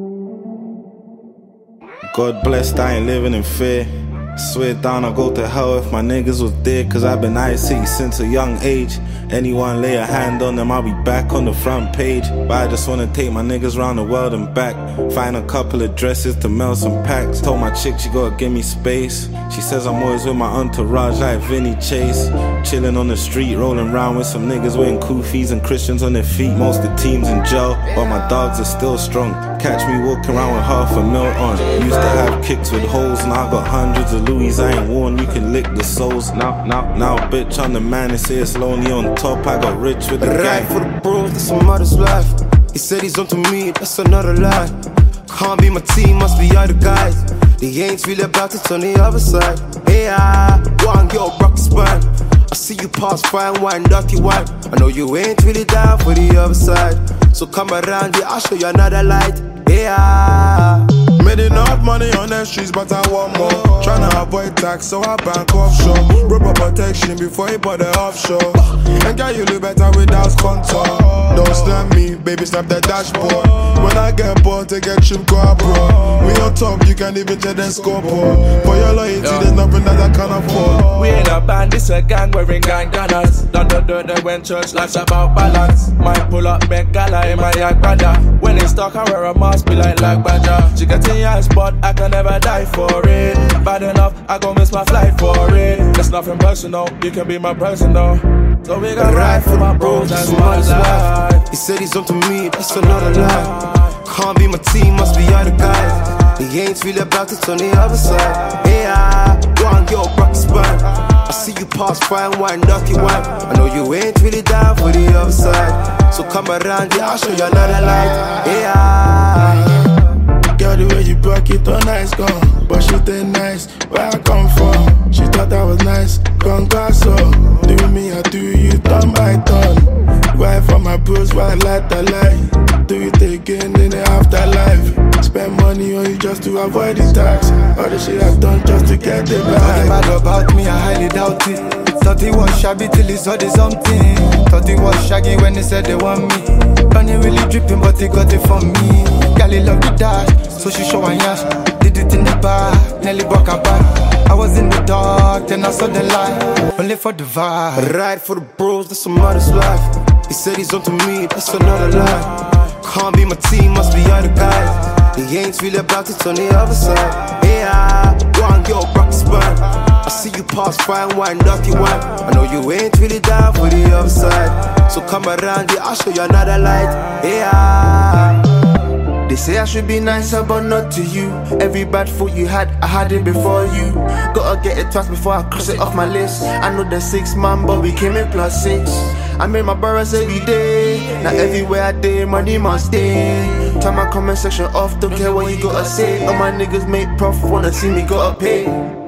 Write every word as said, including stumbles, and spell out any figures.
God blessed, I ain't living in fear. Swear down, I'll go to hell if my niggas was dead. Cause I've been I C since a young age. Anyone lay a hand on them, I'll be back on the front page. But I just wanna take my niggas round the world and back. Find a couple of dresses to mail some packs. Told my chick she gotta give me space. She says I'm always with my entourage like Vinny Chase. Chilling on the street, rolling around with some niggas wearing kufis and Christians on their feet. Most of the teams in jail, but my dogs are still strong. Catch me walking around with half a mil on. Used to have kicks with holes, now I got hundreds of Louis. I ain't worn, you can lick the souls. Now, now, now, bitch, I'm the man. They say it's lonely on top. I got rich with the gang. Right for the bros, that's a mother's life. He said he's onto me, that's another lie. Can't be my team, must be other guys. They ain't really about it on the other side. Hey, I want your rock spine. I see you pass fine wine, dirty wine. I know you ain't really down for the other side. So come around here, I'll show you another light. Yeah. Made enough money on the streets, but I want more. Tryna avoid tax, so I bank offshore. Proper protection before you bought the offshore. And girl, you look better without contour. Don't snap me, baby, snap the dashboard. When I get bored, take a trip, go abroad. We on top, you can't even check the scoreboard. For your loyalty, yeah, there's nothing that I can't afford. We ain't a band, this a gang wearing gandanas. Done the dirt, they went church, life's about balance. Might pull up, make gala in my young brother. When it's dark, I wear a mask, be like like badger. She get in your eyes, but I can never die for it. Bad enough, I gon' miss my flight for it. It's nothing personal, you can be my person though. So we got ride for my bros, that's my life. He said he's onto me, that's another lie. Can't be my team, must be other guys. He ain't really about it on the other side. Hey, I want your rock spine. I see you pass fine wine, dirty wine. I know you ain't really down for the other side. So come around here, I'll show you another light. Hey, I girl, the way you broke it on nice gone. But she did nice, where I come from. She thought that was nice, gone got so. Do me, I do you, turn by turn. Right for my bros, why I light the light. Do it again in the afterlife. Spend money on you just to avoid the tax. All the shit I've done just to get the bag. Talking bad about me, I highly doubt it. Thought he was shabby till he saw the something. Thought he was shaggy when they said they want me. Bunny really dripping, but he got it from me. Girl, he love the dash, so she show her yash. Did it in the bar, nearly broke her back. I was in the dark, then I saw the light. Only for the vibe. Ride for the bros, that's some mother's life. He said he's onto me, that's another lie. Can't be my team, must be other guys. He ain't really about it on the other side. Hey, I want your rock spine. I see you pass fine wine, dirty wine. I know you ain't really down for the other side. So come around here, I'll show you another light. Hey, I they say I should be nicer, but not to you. Every bad thought you had, I had it before you. Gotta get it twice before I cross it off my list. I know there's six man, but we came in plus six. I made my burrows every day. Now everywhere I did, money must stay. Turn my comment section off, don't care what you gotta say. All my niggas make prof, wanna see me gotta pay.